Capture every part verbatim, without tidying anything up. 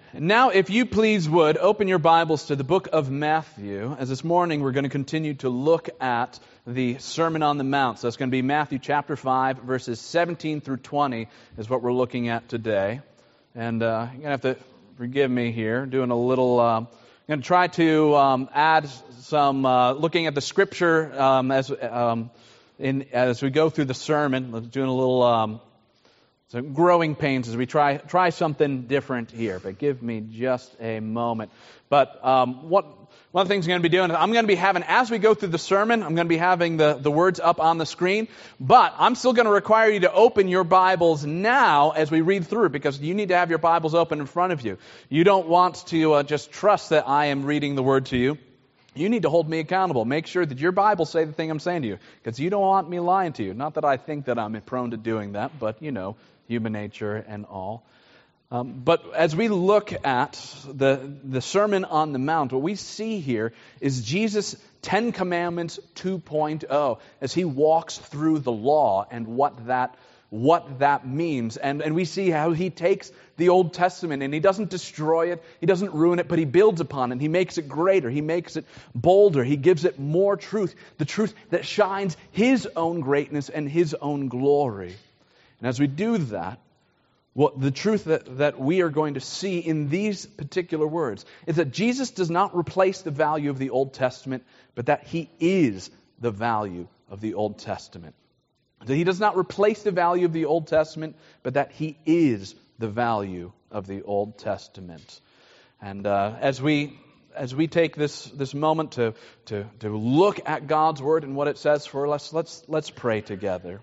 Now, if you please would, open your Bibles to the book of Matthew, as this morning we're going to continue to look at the Sermon on the Mount. So it's going to be Matthew chapter five, verses seventeen through twenty is what we're looking at today. And uh, you're going to have to forgive me here, doing a little... Uh, I'm going to try to um, add some, uh, looking at the Scripture um, as um, in as we go through the sermon, doing a little... Um, So growing pains as we try try something different here, but give me just a moment. But um, what one of the things I'm going to be doing is I'm going to be having, as we go through the sermon, I'm going to be having the, the words up on the screen, but I'm still going to require you to open your Bibles now as we read through, because you need to have your Bibles open in front of you. You don't want to uh, just trust that I am reading the Word to you. You need to hold me accountable. Make sure that your Bibles say the thing I'm saying to you, because you don't want me lying to you. Not that I think that I'm prone to doing that, but, you know, human nature and all. Um, but as we look at the, the Sermon on the Mount, what we see here is Jesus' Ten Commandments two point oh, as he walks through the law and what that what that means. And, and we see how he takes the Old Testament and he doesn't destroy it, he doesn't ruin it, but he builds upon it. He makes it greater, he makes it bolder, he gives it more truth, the truth that shines his own greatness and his own glory. And as we do that, what the truth that, that we are going to see in these particular words is that Jesus does not replace the value of the Old Testament, but that he is the value of the Old Testament. That he does not replace the value of the Old Testament, but that he is the value of the Old Testament. And uh, as we as we take this this moment to to to look at God's Word and what it says for us, let's let's pray together.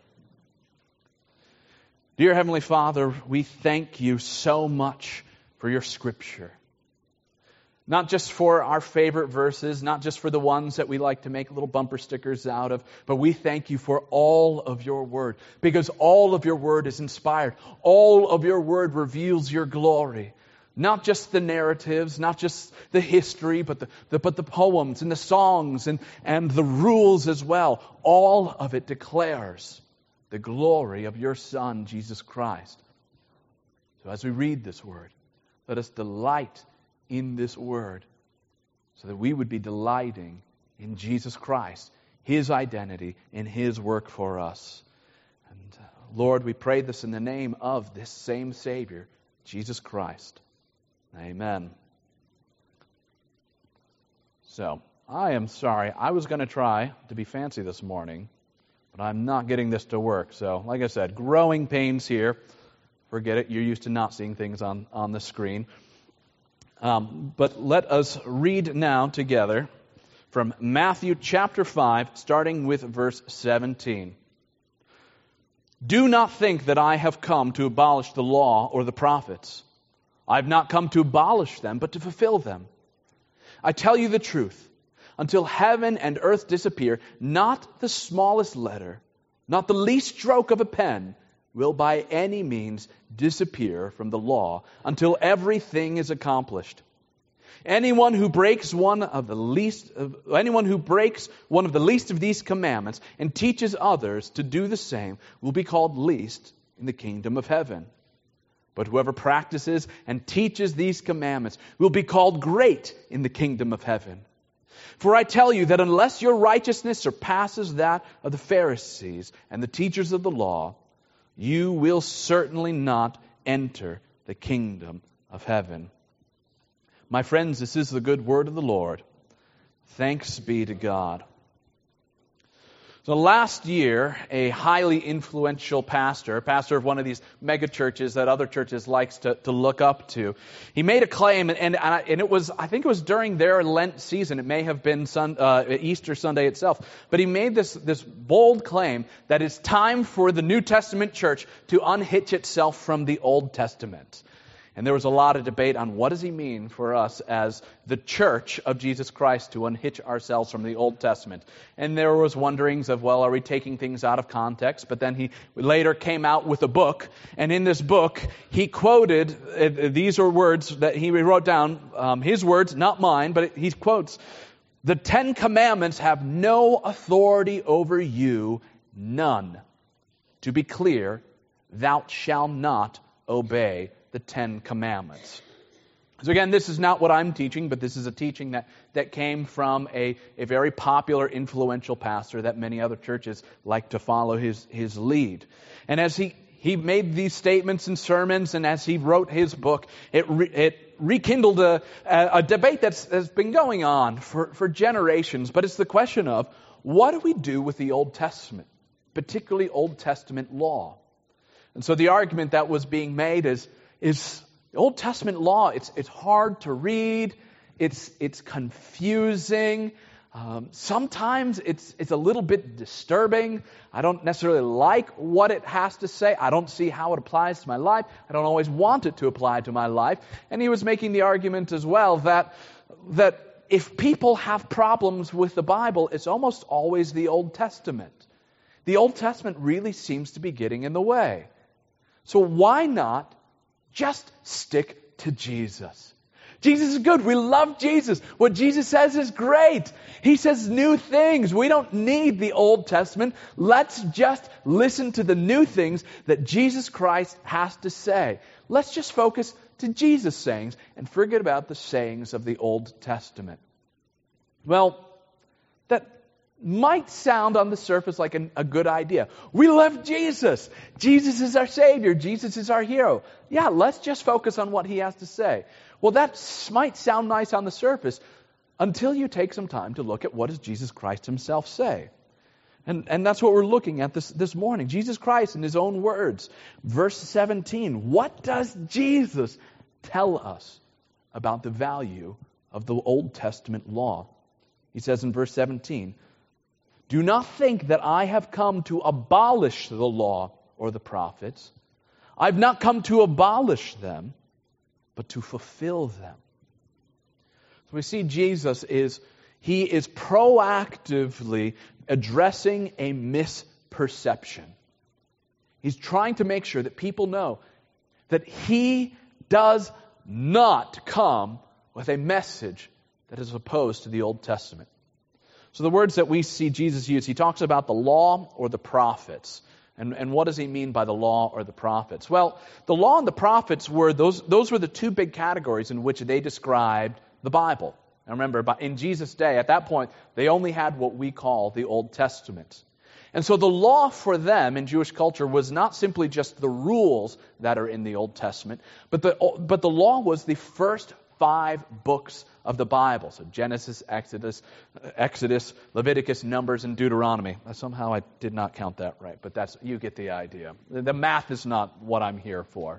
Dear Heavenly Father, we thank you so much for your Scripture. Not just for our favorite verses, not just for the ones that we like to make little bumper stickers out of, but we thank you for all of your Word, because all of your Word is inspired. All of your Word reveals your glory. Not just the narratives, not just the history, but the, the but the poems and the songs and, and the rules as well. All of it declares the glory of your Son, Jesus Christ. So as we read this Word, let us delight in this Word so that we would be delighting in Jesus Christ, his identity, and his work for us. And uh, Lord, we pray this in the name of this same Savior, Jesus Christ. Amen. So, I am sorry. I was going to try to be fancy this morning, but I'm not getting this to work. So, like I said, growing pains here. Forget it. You're used to not seeing things on, on the screen. Um, but let us read now together from Matthew chapter five, starting with verse seventeen. Do not think that I have come to abolish the law or the prophets. I have not come to abolish them, but to fulfill them. I tell you the truth. Until heaven and earth disappear, not the smallest letter, not the least stroke of a pen, will by any means disappear from the law until everything is accomplished. Anyone who breaks one of the least, anyone who breaks one of the least of these commandments and teaches others to do the same will be called least in the kingdom of heaven. But whoever practices and teaches these commandments will be called great in the kingdom of heaven. For I tell you that unless your righteousness surpasses that of the Pharisees and the teachers of the law, you will certainly not enter the kingdom of heaven. My friends, this is the good word of the Lord. Thanks be to God. So last year, a highly influential pastor, pastor of one of these mega churches that other churches likes to, to look up to, he made a claim, and, and, and it was, I think it was during their Lent season. It may have been sun, uh, Easter Sunday itself. But he made this, this bold claim that it's time for the New Testament church to unhitch itself from the Old Testament. And there was a lot of debate on what does he mean for us as the church of Jesus Christ to unhitch ourselves from the Old Testament. And there was wonderings of, well, are we taking things out of context? But then he later came out with a book. And in this book, he quoted, uh, these are words that he wrote down, um, his words, not mine, but he quotes, "The Ten Commandments have no authority over you, none. To be clear, thou shalt not obey the Ten Commandments." So again, this is not what I'm teaching, but this is a teaching that, that came from a, a very popular, influential pastor that many other churches like to follow his, his lead. And as he, he made these statements and sermons, and as he wrote his book, it, re, it rekindled a, a, a debate that's, that's been going on for, for generations. But it's the question of, what do we do with the Old Testament, particularly Old Testament law? And so the argument that was being made is, is Old Testament law, it's it's hard to read, it's it's confusing, um, sometimes it's it's a little bit disturbing. I don't necessarily like what it has to say. I don't see how it applies to my life. I don't always want it to apply to my life. And he was making the argument as well that that if people have problems with the Bible, it's almost always the Old Testament. The Old Testament really seems to be getting in the way. So why not just stick to Jesus? Jesus is good. We love Jesus. What Jesus says is great. He says new things. We don't need the Old Testament. Let's just listen to the new things that Jesus Christ has to say. Let's just focus to Jesus' sayings and forget about the sayings of the Old Testament. Well, that might sound on the surface like an, a good idea. We love Jesus. Jesus is our Savior. Jesus is our hero. Yeah, let's just focus on what He has to say. Well, that might sound nice on the surface until you take some time to look at what does Jesus Christ Himself say. And, and that's what we're looking at this, this morning. Jesus Christ in His own words. Verse seventeen. What does Jesus tell us about the value of the Old Testament law? He says in verse seventeen, "Do not think that I have come to abolish the law or the prophets. I've not come to abolish them, but to fulfill them." So we see Jesus is, He is proactively addressing a misperception. He's trying to make sure that people know that He does not come with a message that is opposed to the Old Testament. So the words that we see Jesus use, He talks about the law or the prophets. And, and what does He mean by the law or the prophets? Well, the law and the prophets were, those, those were the two big categories in which they described the Bible. Now remember, in Jesus' day, at that point, they only had what we call the Old Testament. And so the law for them in Jewish culture was not simply just the rules that are in the Old Testament, but the, but the law was the first five books of the Bible. So Genesis, Exodus, Exodus, Leviticus, Numbers, and Deuteronomy. Somehow I did not count that right, but that's, you get the idea. The math is not what I'm here for.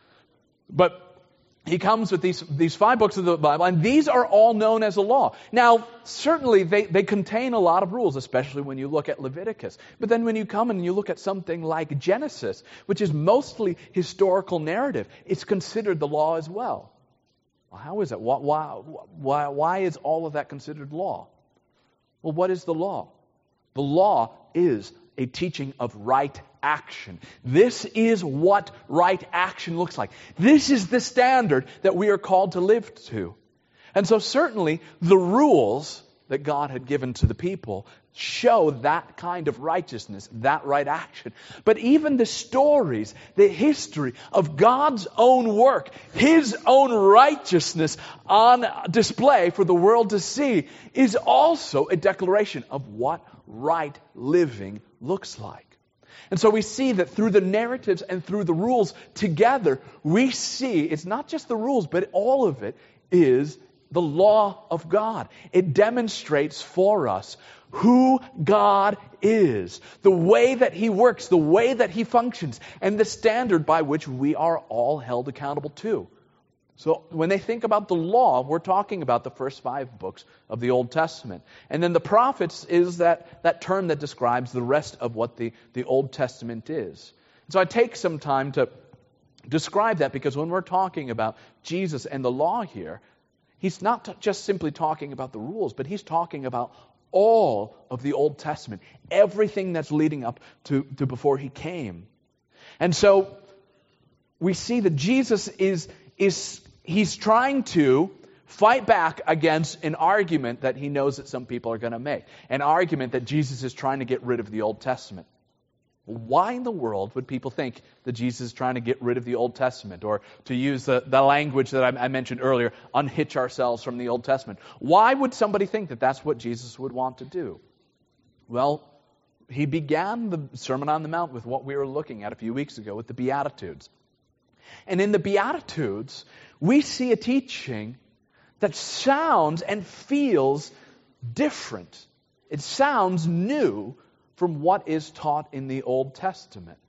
But He comes with these, these five books of the Bible, and these are all known as the law. Now, certainly they, they contain a lot of rules, especially when you look at Leviticus. But then when you come and you look at something like Genesis, which is mostly historical narrative, it's considered the law as well. Well, how is it? Why, why, why is all of that considered law? Well, what is the law? The law is a teaching of right action. This is what right action looks like. This is the standard that we are called to live to. And so certainly the rules that God had given to the people show that kind of righteousness, that right action. But even the stories, the history of God's own work, His own righteousness on display for the world to see, is also a declaration of what right living looks like. And so we see that through the narratives and through the rules together, we see it's not just the rules, but all of it is the law of God. It demonstrates for us who God is, the way that He works, the way that He functions, and the standard by which we are all held accountable to. So when they think about the law, we're talking about the first five books of the Old Testament. And then the prophets is that, that term that describes the rest of what the, the Old Testament is. So I take some time to describe that, because when we're talking about Jesus and the law here, He's not t- just simply talking about the rules, but He's talking about all of the Old Testament, everything that's leading up to, to before He came. And so we see that Jesus is, is He's trying to fight back against an argument that He knows that some people are going to make, an argument that Jesus is trying to get rid of the Old Testament. Why in the world would people think that Jesus is trying to get rid of the Old Testament, or to use the, the language that I, I mentioned earlier, unhitch ourselves from the Old Testament? Why would somebody think that that's what Jesus would want to do? Well, he began the Sermon on the Mount with what we were looking at a few weeks ago with the Beatitudes. And in the Beatitudes, we see a teaching that sounds and feels different. It sounds new from what is taught in the Old Testament.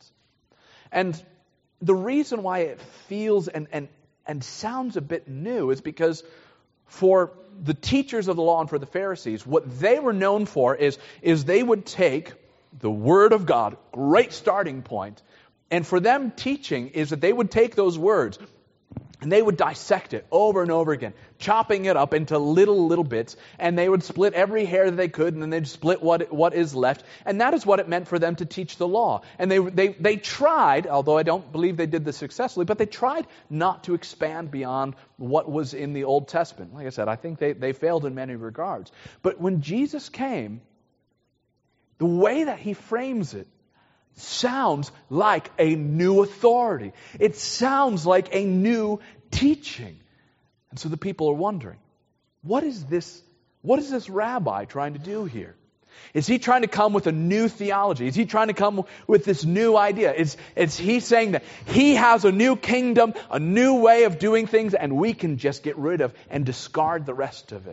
And the reason why it feels and, and, and sounds a bit new is because for the teachers of the law and for the Pharisees, what they were known for is, is they would take the Word of God, great starting point, and for them teaching is that they would take those words and they would dissect it over and over again, chopping it up into little, little bits, and they would split every hair that they could, and then they'd split what what is left. And that is what it meant for them to teach the law. And they they they tried, although I don't believe they did this successfully, but they tried not to expand beyond what was in the Old Testament. Like I said, I think they, they failed in many regards. But when Jesus came, the way that he frames it sounds like a new authority. It sounds like a new teaching. And so the people are wondering, what is this, what is this rabbi trying to do here? Is he trying to come with a new theology? Is he trying to come with this new idea? Is, is he saying that he has a new kingdom, a new way of doing things, and we can just get rid of and discard the rest of it?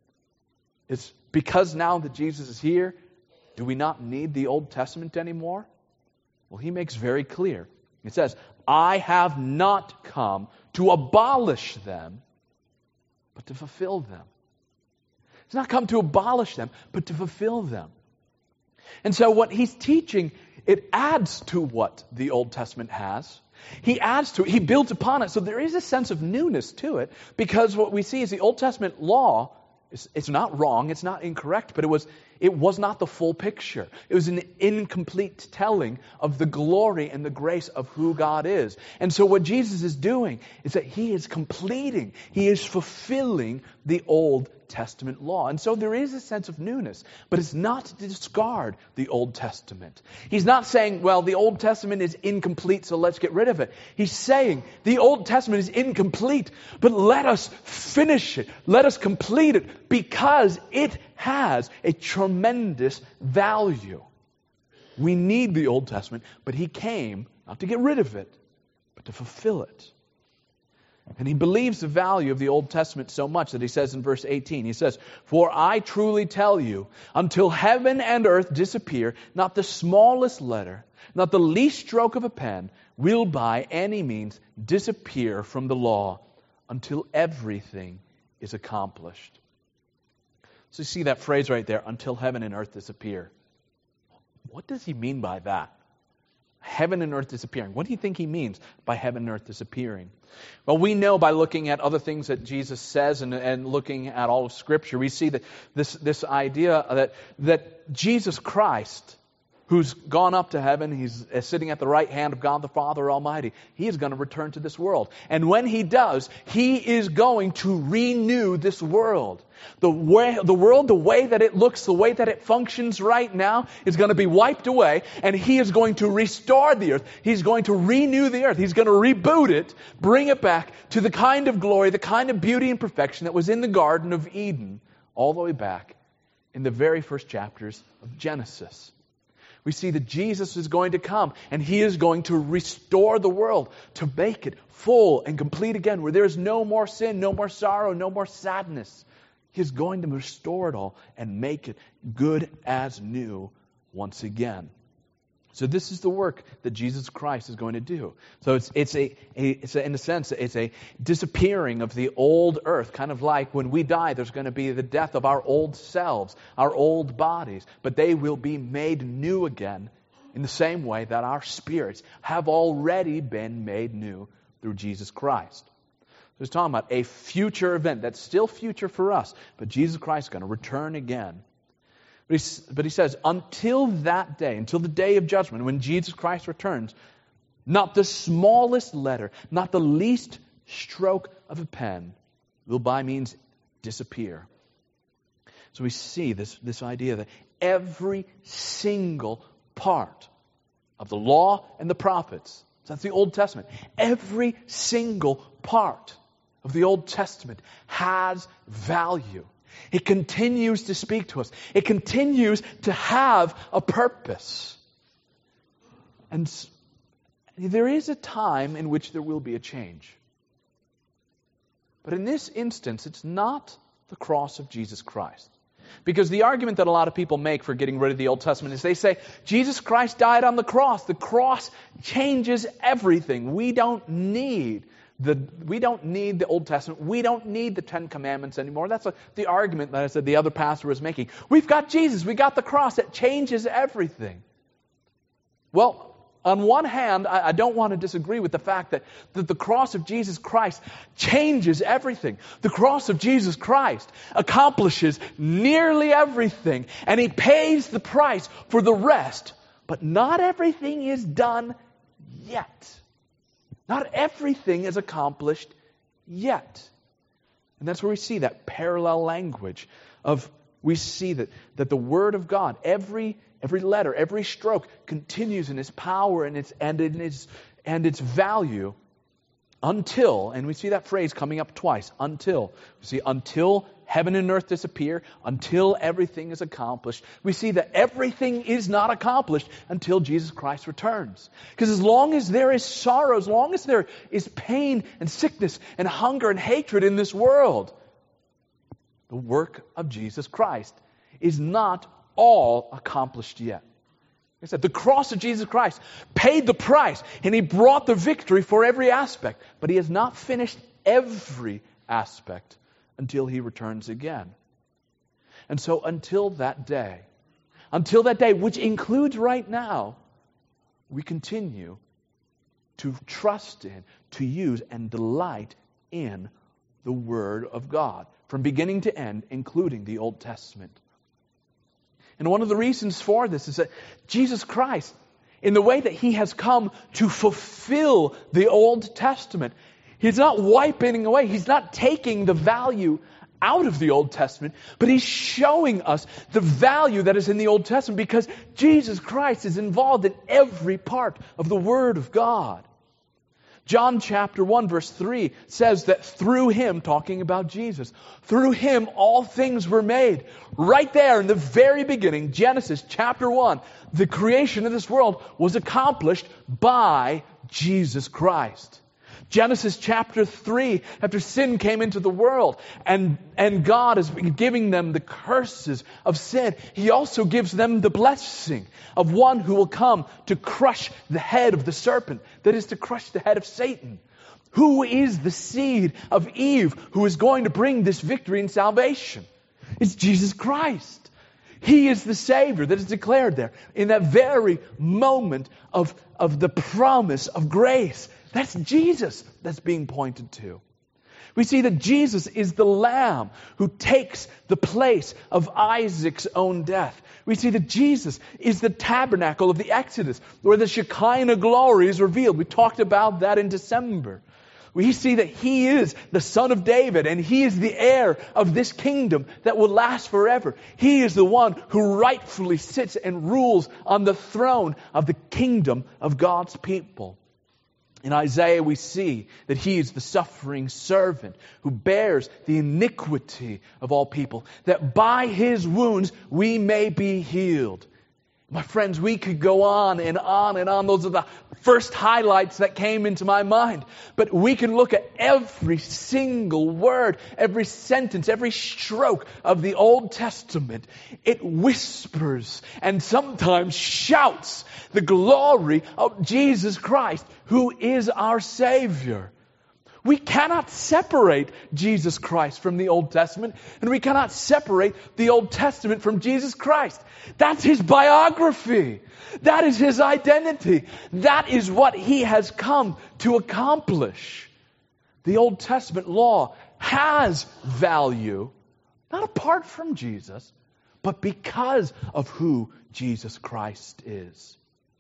It's because now that Jesus is here, do we not need the Old Testament anymore? Well, he makes very clear. He says, I have not come to abolish them, but to fulfill them. He's not come to abolish them, but to fulfill them. And so what he's teaching, it adds to what the Old Testament has. He adds to it. He builds upon it. So there is a sense of newness to it, because what we see is the Old Testament law, it's, it's not wrong, it's not incorrect, but it was It was not the full picture. It was an incomplete telling of the glory and the grace of who God is. And so what Jesus is doing is that he is completing, he is fulfilling the Old Testament law. And so there is a sense of newness, but it's not to discard the Old Testament. He's not saying, well, the Old Testament is incomplete, so let's get rid of it. He's saying the Old Testament is incomplete, but let us finish it. Let us complete it, because it has a tremendous value. We need the Old Testament, but he came not to get rid of it, but to fulfill it. And he believes the value of the Old Testament so much that he says in verse eighteen, he says, for I truly tell you, until heaven and earth disappear, not the smallest letter, not the least stroke of a pen, will by any means disappear from the law until everything is accomplished. So you see that phrase right there, until heaven and earth disappear. What does he mean by that? Heaven and earth disappearing. What do you think he means by heaven and earth disappearing? Well, we know by looking at other things that Jesus says and, and looking at all of Scripture, we see that this, this idea that, that Jesus Christ, who's gone up to heaven, he's sitting at the right hand of God the Father Almighty, he is going to return to this world. And when he does, he is going to renew this world. The way, the world, the way that it looks, the way that it functions right now is going to be wiped away, and he is going to restore the earth. He's going to renew the earth. He's going to reboot it, bring it back to the kind of glory, the kind of beauty and perfection that was in the Garden of Eden, all the way back in the very first chapters of Genesis. We see that Jesus is going to come, and he is going to restore the world, to make it full and complete again, where there is no more sin, no more sorrow, no more sadness. He is going to restore it all and make it good as new once again. So this is the work that Jesus Christ is going to do. So it's it's a, a it's a, in a sense it's a disappearing of the old earth, kind of like when we die, there's going to be the death of our old selves, our old bodies, but they will be made new again in the same way that our spirits have already been made new through Jesus Christ. So he's talking about a future event that's still future for us, but Jesus Christ is going to return again. But he, but he says, until that day, until the day of judgment, when Jesus Christ returns, not the smallest letter, not the least stroke of a pen will by means disappear. So we see this, this idea that every single part of the law and the prophets. So that's the Old Testament. Every single part of the Old Testament has value. It continues to speak to us. It continues to have a purpose. And there is a time in which there will be a change. But in this instance, it's not the cross of Jesus Christ. Because the argument that a lot of people make for getting rid of the Old Testament is they say, Jesus Christ died on the cross. The cross changes everything. We don't need the we don't need the Old Testament. We don't need the Ten Commandments anymore. That's a, the argument that I said the other pastor was making. We've got Jesus. We got the cross. It changes everything. Well, on one hand, I, I don't want to disagree with the fact that, that the cross of Jesus Christ changes everything. The cross of Jesus Christ accomplishes nearly everything, and He pays the price for the rest. But not everything is done yet. Not everything is accomplished yet. And that's where we see that parallel language of, we see that, that the Word of God, every Every letter, every stroke continues in its power and its and in its and its value until, and we see that phrase coming up twice, until. We see until heaven and earth disappear, until everything is accomplished. We see that everything is not accomplished until Jesus Christ returns. Because as long as there is sorrow, as long as there is pain and sickness and hunger and hatred in this world, the work of Jesus Christ is not all accomplished yet. Like I said, the cross of Jesus Christ paid the price, and He brought the victory for every aspect. But He has not finished every aspect until He returns again. And so until that day, until that day, which includes right now, we continue to trust in, to use, and delight in the Word of God, from beginning to end, including the Old Testament. And one of the reasons for this is that Jesus Christ, in the way that He has come to fulfill the Old Testament, He's not wiping away, He's not taking the value out of the Old Testament, but He's showing us the value that is in the Old Testament because Jesus Christ is involved in every part of the Word of God. John chapter one verse three says that through Him, talking about Jesus, through Him all things were made. Right there in the very beginning, Genesis chapter one, the creation of this world was accomplished by Jesus Christ. Genesis chapter three, after sin came into the world and, and God is giving them the curses of sin, He also gives them the blessing of one who will come to crush the head of the serpent, that is to crush the head of Satan. Who is the seed of Eve who is going to bring this victory and salvation? It's Jesus Christ. He is the Savior that is declared there in that very moment of, of the promise of grace. That's Jesus that's being pointed to. We see that Jesus is the Lamb who takes the place of Isaac's own death. We see that Jesus is the tabernacle of the Exodus, where the Shekinah glory is revealed. We talked about that in December. We see that He is the Son of David, and He is the heir of this kingdom that will last forever. He is the one who rightfully sits and rules on the throne of the kingdom of God's people. In Isaiah we see that He is the suffering servant who bears the iniquity of all people, that by His wounds we may be healed. My friends, we could go on and on and on. Those are the first highlights that came into my mind. But we can look at every single word, every sentence, every stroke of the Old Testament. It whispers and sometimes shouts the glory of Jesus Christ, who is our Savior. We cannot separate Jesus Christ from the Old Testament, and we cannot separate the Old Testament from Jesus Christ. That's His biography. That is His identity. That is what He has come to accomplish. The Old Testament law has value, not apart from Jesus, but because of who Jesus Christ is.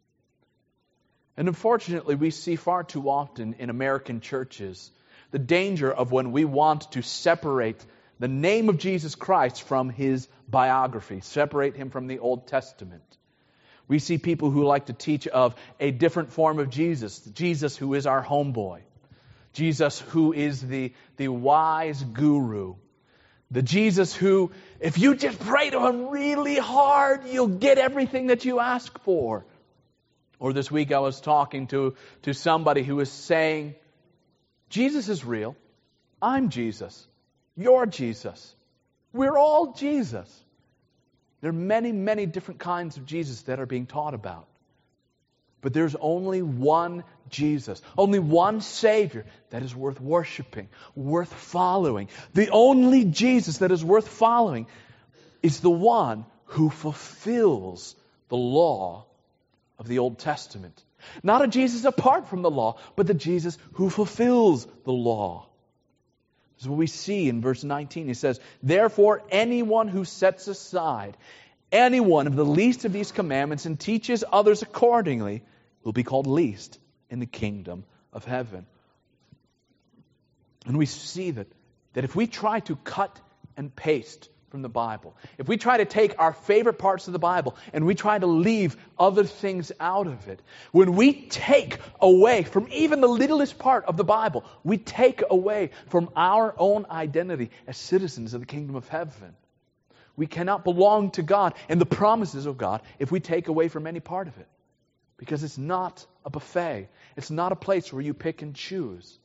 And unfortunately, we see far too often in American churches the danger of when we want to separate the name of Jesus Christ from His biography, separate Him from the Old Testament. We see people who like to teach of a different form of Jesus, Jesus who is our homeboy, Jesus who is the, the wise guru, the Jesus who, if you just pray to Him really hard, you'll get everything that you ask for. Or this week I was talking to, to somebody who was saying, Jesus is real. I'm Jesus. You're Jesus. We're all Jesus. There are many, many different kinds of Jesus that are being taught about. But there's only one Jesus, only one Savior that is worth worshiping, worth following. The only Jesus that is worth following is the one who fulfills the law of the Old Testament. Not a Jesus apart from the law, but the Jesus who fulfills the law. This is what we see in verse nineteen. He says, therefore, anyone who sets aside any one of the least of these commandments and teaches others accordingly will be called least in the kingdom of heaven. And we see that, that if we try to cut and paste from the Bible, if we try to take our favorite parts of the Bible and we try to leave other things out of it, when we take away from even the littlest part of the Bible, we take away from our own identity as citizens of the kingdom of heaven. We cannot belong to God and the promises of God if we take away from any part of it. Because it's not a buffet. It's not a place where you pick and choose.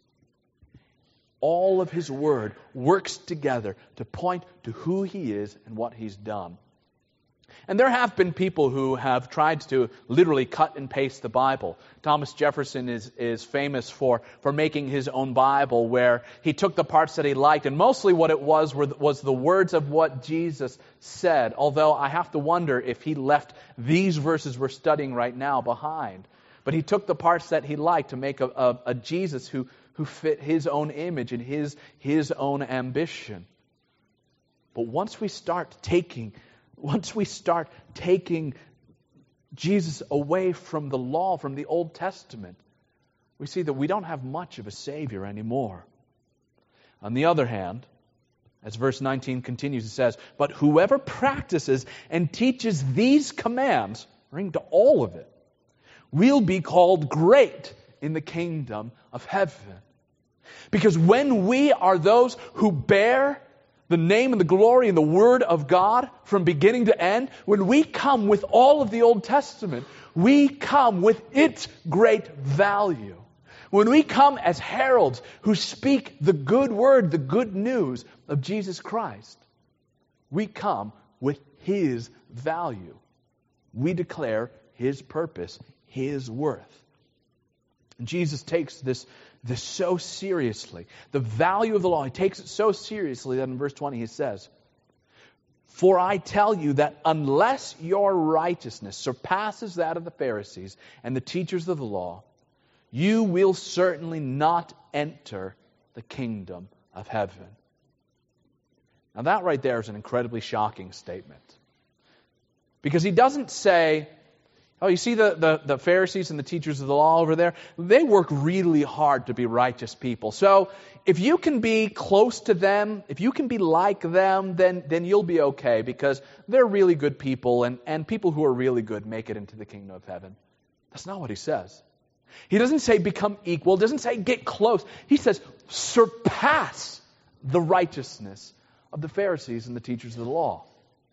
All of His Word works together to point to who He is and what He's done. And there have been people who have tried to literally cut and paste the Bible. Thomas Jefferson is, is famous for, for making his own Bible, where he took the parts that he liked, and mostly what it was were, was the words of what Jesus said. Although I have to wonder if he left these verses we're studying right now behind. But he took the parts that he liked to make a, a, a Jesus who, who fit His own image and his, his own ambition. But once we start taking Once we start taking Jesus away from the law, from the Old Testament, we see that we don't have much of a Savior anymore. On the other hand, as verse nineteen continues, it says, but whoever practices and teaches these commands, referring to all of it, will be called great in the kingdom of heaven. Because when we are those who bear the name and the glory and the Word of God from beginning to end, when we come with all of the Old Testament, we come with its great value. When we come as heralds who speak the good word, the good news of Jesus Christ, we come with His value. We declare His purpose, His worth. And Jesus takes this This so seriously. The value of the law, He takes it so seriously that in verse twenty He says, for I tell you that unless your righteousness surpasses that of the Pharisees and the teachers of the law, you will certainly not enter the kingdom of heaven. Now that right there is an incredibly shocking statement. Because He doesn't say, oh, you see the, the, the Pharisees and the teachers of the law over there? They work really hard to be righteous people. So if you can be close to them, if you can be like them, then, then you'll be okay, because they're really good people, and, and people who are really good make it into the kingdom of heaven. That's not what He says. He doesn't say become equal, doesn't say get close. He says surpass the righteousness of the Pharisees and the teachers of the law.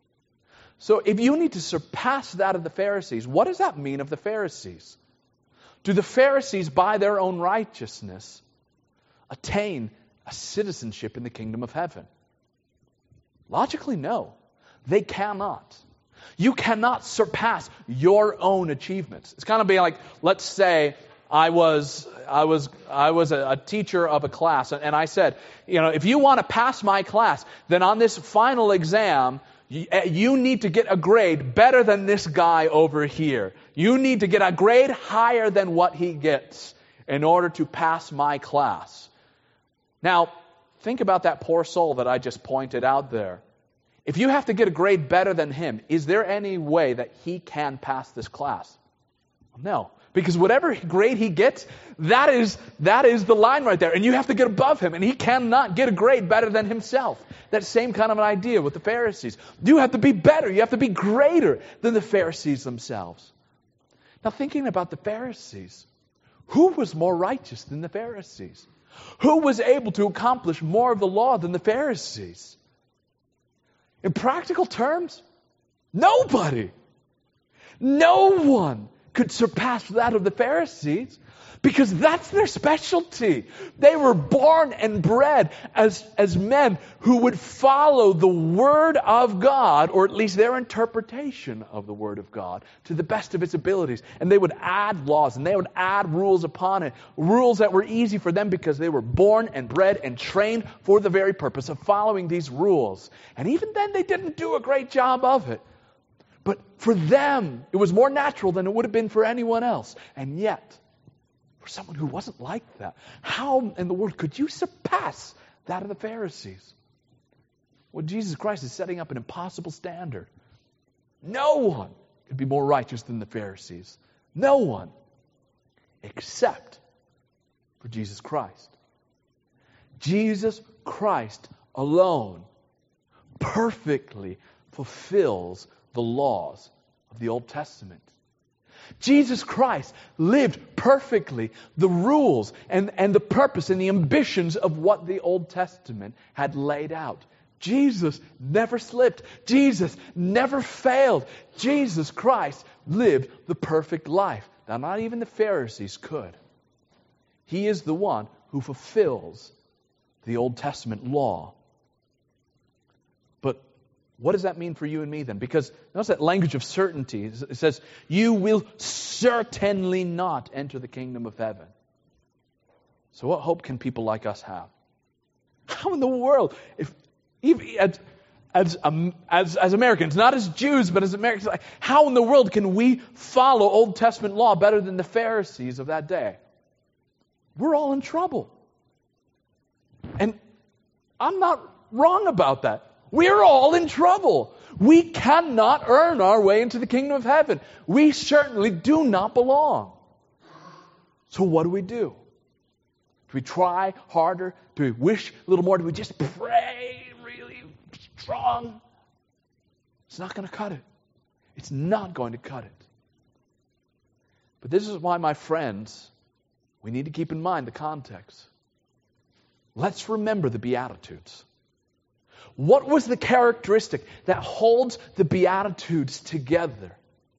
So if you need to surpass that of the Pharisees, what does that mean of the Pharisees? Do the Pharisees, by their own righteousness, attain a citizenship in the kingdom of heaven? Logically, no. They cannot. You cannot surpass your own achievements. It's kind of being like, let's say I was I was I was a, a teacher of a class, and I said, you know, if you want to pass my class, then on this final exam, you need to get a grade better than this guy over here. You need to get a grade higher than what he gets in order to pass my class. Now, think about that poor soul that I just pointed out there. If you have to get a grade better than him, is there any way that he can pass this class? No. Because whatever grade he gets, that is that is the line right there. And you have to get above him. And he cannot get a grade better than himself. That same kind of an idea with the Pharisees. You have to be better. You have to be greater than the Pharisees themselves. Now, thinking about the Pharisees, who was more righteous than the Pharisees? Who was able to accomplish more of the law than the Pharisees? In practical terms, nobody. No one could surpass that of the Pharisees, because that's their specialty. They were born and bred as, as men who would follow the Word of God, or at least their interpretation of the Word of God, to the best of its abilities. And they would add laws, and they would add rules upon it. Rules that were easy for them because they were born and bred and trained for the very purpose of following these rules. And even then, they didn't do a great job of it. But for them, it was more natural than it would have been for anyone else. And yet, for someone who wasn't like that, how in the world could you surpass that of the Pharisees? Well, Jesus Christ is setting up an impossible standard. No one could be more righteous than the Pharisees. No one. Except for Jesus Christ. Jesus Christ alone perfectly fulfills the laws of the Old Testament. Jesus Christ lived perfectly the rules and, and the purpose and the ambitions of what the Old Testament had laid out. Jesus never slipped. Jesus never failed. Jesus Christ lived the perfect life. Now, not even the Pharisees could. He is the one who fulfills the Old Testament law. But what does that mean for you and me then? Because notice that language of certainty. It says, you will certainly not enter the kingdom of heaven. So what hope can people like us have? How in the world, if even as as um, as, as Americans, not as Jews, but as Americans, like, how in the world can we follow Old Testament law better than the Pharisees of that day? We're all in trouble. And I'm not wrong about that. We're all in trouble. We cannot earn our way into the kingdom of heaven. We certainly do not belong. So what do we do? Do we try harder? Do we wish a little more? Do we just pray really strong? It's not going to cut it. It's not going to cut it. But this is why, my friends, we need to keep in mind the context. Let's remember the Beatitudes. What was the characteristic that holds the Beatitudes together?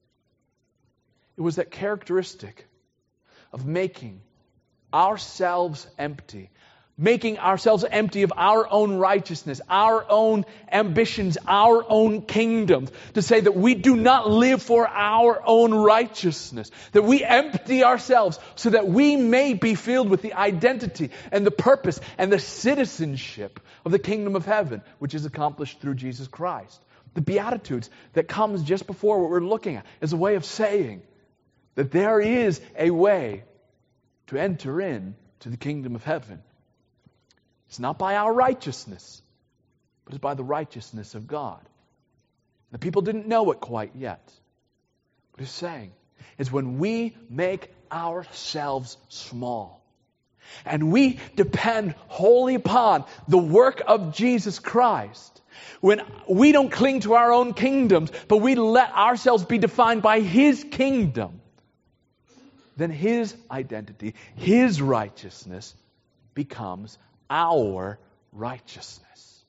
It was that characteristic of making ourselves empty. Making ourselves empty of our own righteousness, our own ambitions, our own kingdoms. To say that we do not live for our own righteousness. That we empty ourselves so that we may be filled with the identity and the purpose and the citizenship of the kingdom of heaven, which is accomplished through Jesus Christ. The Beatitudes that comes just before what we're looking at is a way of saying that there is a way to enter in to the kingdom of heaven. It's not by our righteousness, but it's by the righteousness of God. The people didn't know it quite yet. What he's saying is when we make ourselves small and we depend wholly upon the work of Jesus Christ, when we don't cling to our own kingdoms, but we let ourselves be defined by His kingdom, then His identity, His righteousness becomes our righteousness.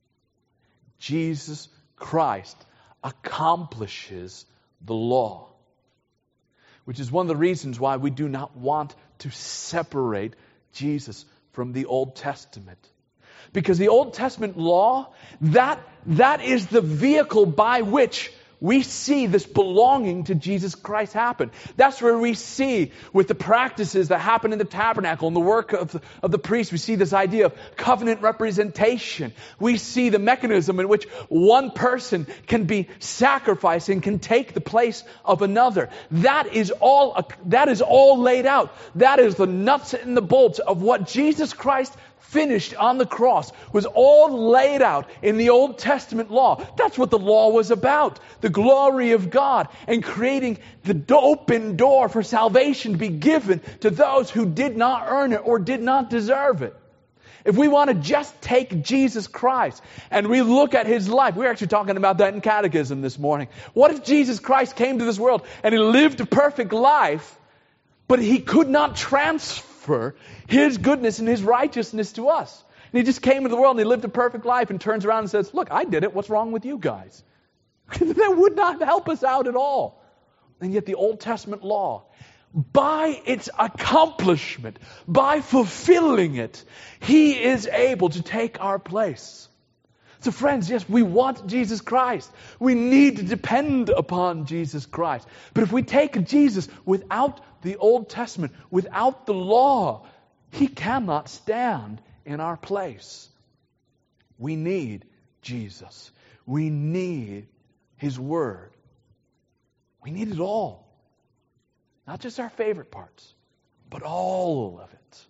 Jesus Christ accomplishes the law, which is one of the reasons why we do not want to separate Jesus from the Old Testament. Because the Old Testament law, that, that is the vehicle by which we see this belonging to Jesus Christ happen. That's where we see with the practices that happen in the tabernacle and the work of the, of the priest, we see this idea of covenant representation. We see the mechanism in which one person can be sacrificed and can take the place of another. That is all, that is all laid out. That is the nuts and the bolts of what Jesus Christ finished on the cross, was all laid out in the Old Testament law. That's what the law was about. The glory of God and creating the open door for salvation to be given to those who did not earn it or did not deserve it. If we want to just take Jesus Christ and we look at His life, we were actually talking about that in Catechism this morning. What if Jesus Christ came to this world and He lived a perfect life, but He could not transfer His goodness and His righteousness to us? And He just came into the world and He lived a perfect life and turns around and says, look, I did it. What's wrong with you guys? That would not help us out at all. And yet the Old Testament law, by its accomplishment, by fulfilling it, He is able to take our place. So friends, yes, we want Jesus Christ. We need to depend upon Jesus Christ. But if we take Jesus without the Old Testament, without the law, He cannot stand in our place. We need Jesus. We need His Word. We need it all. Not just our favorite parts, but all of it.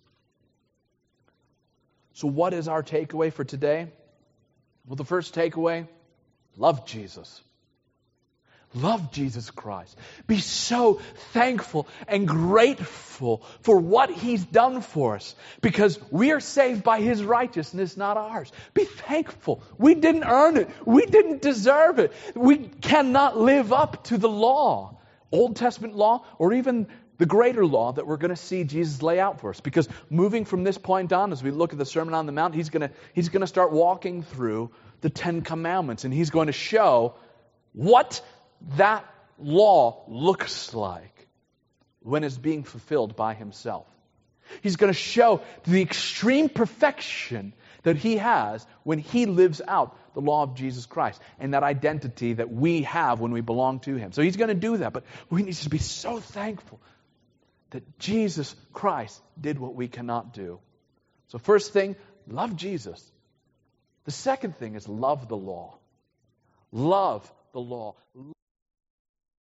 So what is our takeaway for today? Well, the first takeaway, love Jesus. Love Jesus Christ. Be so thankful and grateful for what He's done for us, because we are saved by His righteousness, not ours. Be thankful. We didn't earn it. We didn't deserve it. We cannot live up to the law, Old Testament law, or even the greater law that we're going to see Jesus lay out for us. Because moving from this point on, as we look at the Sermon on the Mount, He's going to, He's going to start walking through the Ten Commandments, and He's going to show what that law looks like when it's being fulfilled by Himself. He's going to show the extreme perfection that He has when He lives out the law of Jesus Christ and that identity that we have when we belong to Him. So He's going to do that, but we need to be so thankful that Jesus Christ did what we cannot do. So first thing, love Jesus. The second thing is love the law. Love the law.